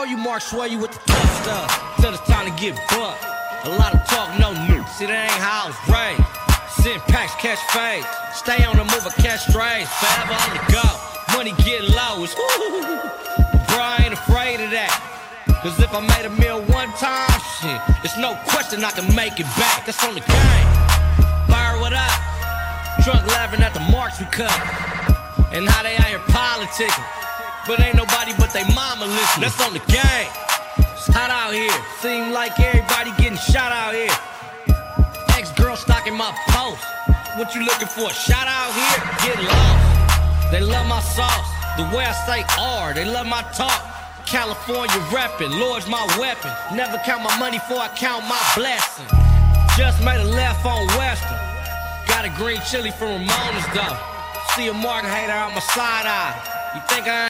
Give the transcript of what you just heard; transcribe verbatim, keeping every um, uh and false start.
you, Mark Sway, you with the tough stuff. Till it's time to get bucked. A lot of talk, no news. See, that ain't how I was raised. Send packs, catch fades. Stay on the move or catch strays. Forever on the go. Money get low. It's woo. Bro, I ain't afraid of that. Cause if I made a meal one time, shit, it's no question I can make it back. That's on the game. Fire what up? Drunk laughing at the marks we cut. And how they out here politicking. But ain't nobody but they mama listening. That's on the game. It's hot out here. Seem like everybody getting shot out here. Ex-girl stalking my post. What you looking for? Shot out here? Get lost. They love my sauce. The way I say R, they love my talk. California reppin', Lord's my weapon. Never count my money before I count my blessing. Just made a left on Western. Got a green chili from Ramona's though. See a Martin hater out my side eye. You think I